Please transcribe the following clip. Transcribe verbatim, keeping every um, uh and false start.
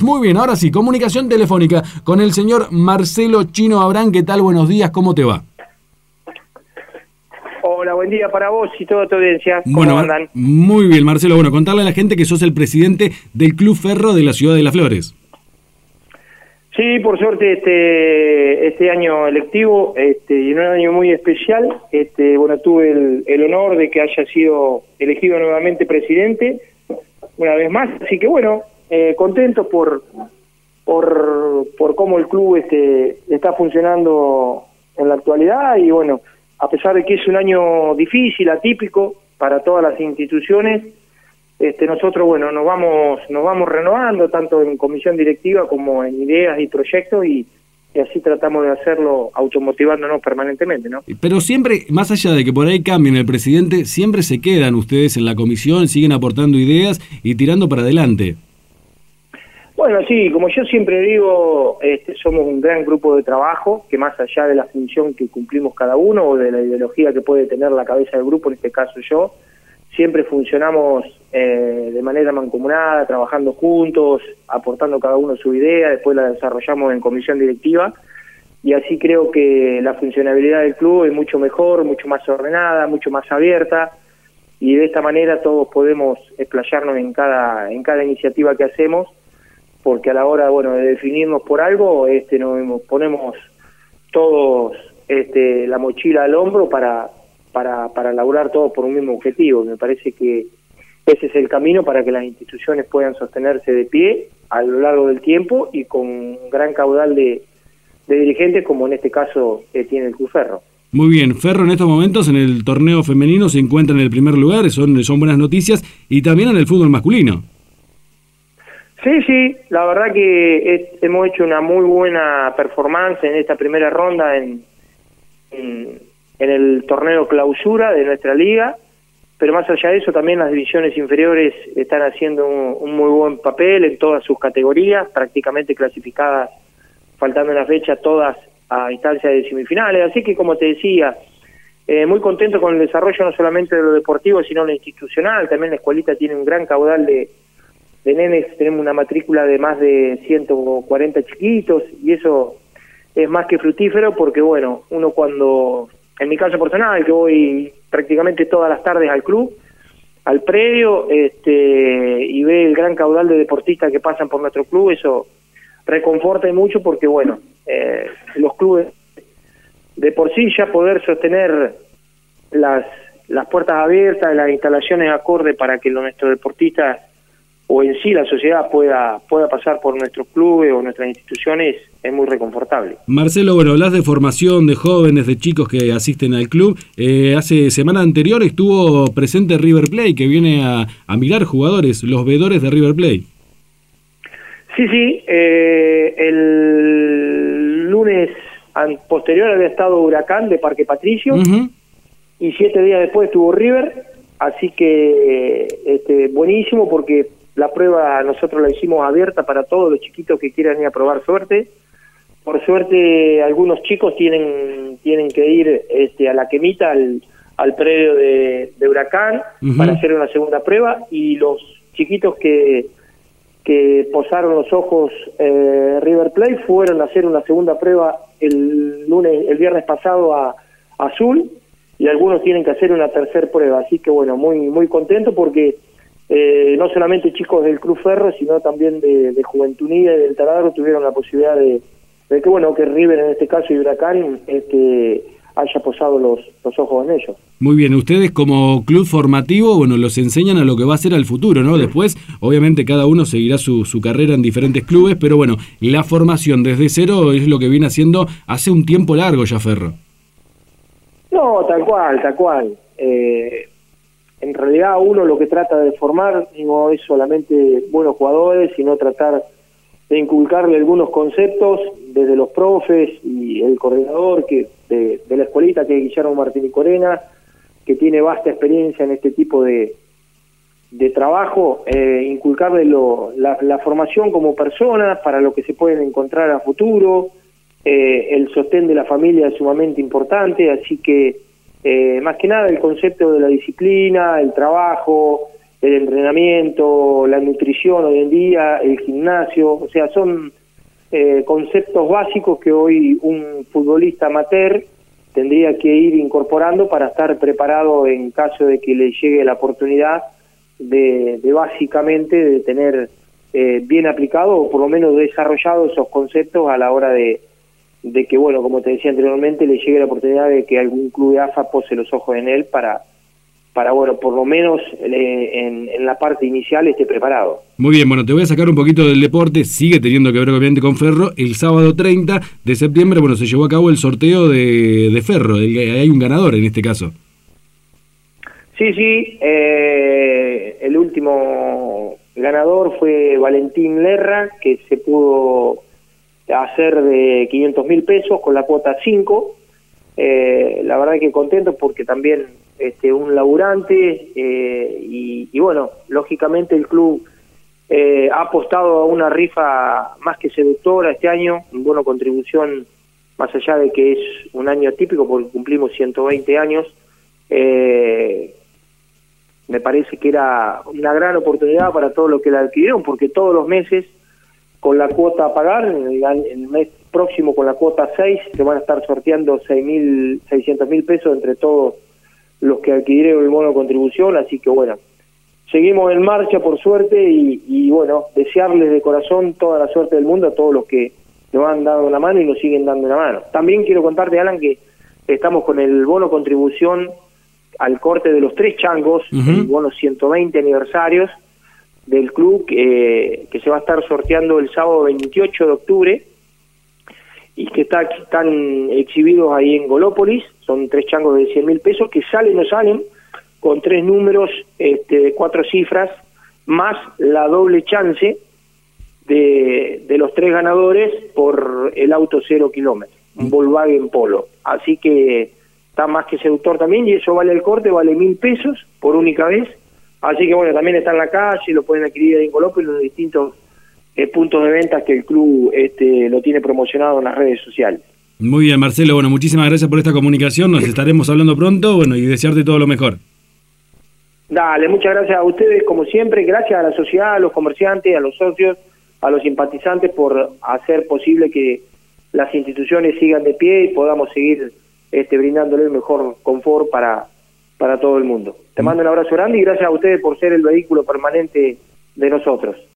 Muy bien, ahora sí, comunicación telefónica con el señor Marcelo Chino Abrán. ¿Qué tal? Buenos días, ¿cómo te va? Hola, buen día para vos y toda tu audiencia. ¿Cómo bueno, andan? Muy bien, Marcelo. Bueno, contarle a la gente que sos el presidente del Club Ferro de la Ciudad de Las Flores. Sí, por suerte este este año electivo, este y un año muy especial, este bueno, tuve el, el honor de que haya sido elegido nuevamente presidente una vez más, así que bueno, eh, contento por por por cómo el club este está funcionando en la actualidad y bueno, a pesar de que es un año difícil, atípico para todas las instituciones, este nosotros bueno nos vamos nos vamos renovando tanto en comisión directiva como en ideas y proyectos y, y así tratamos de hacerlo automotivándonos permanentemente, ¿no? Pero siempre, más allá de que por ahí cambien el presidente, siempre se quedan ustedes en la comisión, siguen aportando ideas y tirando para adelante. Bueno, sí, como yo siempre digo, este, somos un gran grupo de trabajo que más allá de la función que cumplimos cada uno o de la ideología que puede tener la cabeza del grupo, en este caso yo, siempre funcionamos eh, de manera mancomunada, trabajando juntos, aportando cada uno su idea, después la desarrollamos en comisión directiva y así creo que la funcionabilidad del club es mucho mejor, mucho más ordenada, mucho más abierta y de esta manera todos podemos explayarnos en cada en cada iniciativa que hacemos, porque a la hora bueno de definirnos por algo, este nos ponemos todos este la mochila al hombro para para para laburar todos por un mismo objetivo. Me parece que ese es el camino para que las instituciones puedan sostenerse de pie a lo largo del tiempo y con un gran caudal de, de dirigentes, como en este caso eh, tiene el Club Ferro. Muy bien, Ferro en estos momentos en el torneo femenino se encuentra en el primer lugar, son, son buenas noticias, y también en el fútbol masculino. Sí, sí, la verdad que es, hemos hecho una muy buena performance en esta primera ronda en, en, en el torneo clausura de nuestra liga, pero más allá de eso también las divisiones inferiores están haciendo un, un muy buen papel en todas sus categorías, prácticamente clasificadas, faltando una fecha, todas a instancias de semifinales, así que como te decía, eh, muy contento con el desarrollo no solamente de lo deportivo, sino lo institucional. También la escuelita tiene un gran caudal de de nenes, tenemos una matrícula de más de ciento cuarenta chiquitos y eso es más que fructífero porque bueno, uno cuando, en mi caso personal, que voy prácticamente todas las tardes al club, al predio, este y ve el gran caudal de deportistas que pasan por nuestro club, eso reconforta mucho porque bueno, eh, los clubes de por sí ya poder sostener las, las puertas abiertas, las instalaciones acorde para que los, nuestros deportistas o en sí la sociedad pueda pueda pasar por nuestros clubes o nuestras instituciones, es muy reconfortable. Marcelo, bueno, hablas de formación de jóvenes, de chicos que asisten al club. Eh, hace semana anterior estuvo presente River Plate, que viene a, a mirar jugadores, los vedores de River Plate. Sí, sí, eh, el lunes posterior había estado Huracán de Parque Patricio, uh-huh. y siete días después estuvo River, así que este, buenísimo porque la prueba nosotros la hicimos abierta para todos los chiquitos que quieran ir a probar suerte. Por suerte algunos chicos tienen tienen que ir este, a la quemita, al, al predio de, de Huracán, uh-huh. para hacer una segunda prueba, y los chiquitos que que posaron los ojos eh, River Plate fueron a hacer una segunda prueba el lunes, el viernes pasado a, a Azul, y algunos tienen que hacer una tercera prueba, así que bueno, muy muy contento porque eh, no solamente chicos del Club Ferro, sino también de, de Juventud Unida y del Taladro tuvieron la posibilidad de, de que bueno, que River en este caso y Huracán este, haya posado los, los ojos en ellos. Muy bien, ustedes como club formativo, bueno, los enseñan a lo que va a ser al futuro, ¿no? Después, obviamente, cada uno seguirá su, su carrera en diferentes clubes, pero bueno, la formación desde cero es lo que viene haciendo hace un tiempo largo ya Ferro. No, tal cual, tal cual. Eh, en realidad uno lo que trata de formar no es solamente buenos jugadores, sino tratar de inculcarle algunos conceptos desde los profes y el coordinador que de, de la escuelita, que es Guillermo Martín Corena, que tiene vasta experiencia en este tipo de, de trabajo, eh, inculcarle lo, la, la formación como persona para lo que se pueden encontrar a futuro. Eh, el sostén de la familia es sumamente importante, así que eh, más que nada el concepto de la disciplina, el trabajo, el entrenamiento, la nutrición hoy en día, el gimnasio, o sea, son eh, conceptos básicos que hoy un futbolista amateur tendría que ir incorporando para estar preparado en caso de que le llegue la oportunidad de, de básicamente de tener eh, bien aplicado o por lo menos desarrollado esos conceptos a la hora de, de que, bueno, como te decía anteriormente, le llegue la oportunidad de que algún club de A F A pose los ojos en él para, para bueno, por lo menos eh, en, en la parte inicial esté preparado. Muy bien, bueno, te voy a sacar un poquito del deporte, sigue teniendo que ver obviamente con Ferro. El sábado treinta de septiembre, bueno, se llevó a cabo el sorteo de, de Ferro, el, hay un ganador en este caso. Sí, sí, eh, el último ganador fue Valentín Lerra, que se pudo hacer de quinientos mil pesos con la cuota cinco. Eh, la verdad que contento porque también este un laburante eh, y, y bueno, lógicamente el club eh, ha apostado a una rifa más que seductora este año, un bono contribución, más allá de que es un año atípico porque cumplimos ciento veinte años. Eh, me parece que era una gran oportunidad para todos los que la adquirieron, porque todos los meses con la cuota a pagar, en el mes próximo con la cuota seis, se van a estar sorteando seis mil seiscientos mil pesos entre todos los que adquirieron el bono de contribución, así que bueno, seguimos en marcha por suerte y, y bueno, desearles de corazón toda la suerte del mundo a todos los que nos han dado una mano y nos siguen dando una mano. También quiero contarte, Alan, que estamos con el bono contribución al corte de los tres changos, uh-huh. el bono ciento veinte aniversarios del club, eh, que se va a estar sorteando el sábado veintiocho de octubre y que está, están exhibidos ahí en Golópolis. Son tres changos de cien mil pesos que salen o salen con tres números este, de cuatro cifras, más la doble chance de, de los tres ganadores por el auto cero kilómetros, un Volkswagen Polo. Así que está más que seductor también, y eso vale el corte, vale mil pesos por única vez. Así que bueno, también está en la calle, lo pueden adquirir ahí en Golópolis, en los distintos eh, puntos de ventas que el club este, lo tiene promocionado en las redes sociales. Muy bien, Marcelo, bueno, muchísimas gracias por esta comunicación, nos estaremos hablando pronto, bueno, y desearte todo lo mejor. Dale, muchas gracias a ustedes, como siempre, gracias a la sociedad, a los comerciantes, a los socios, a los simpatizantes por hacer posible que las instituciones sigan de pie y podamos seguir este, brindándole el mejor confort para, para todo el mundo. Te mando un abrazo grande y gracias a ustedes por ser el vehículo permanente de nosotros.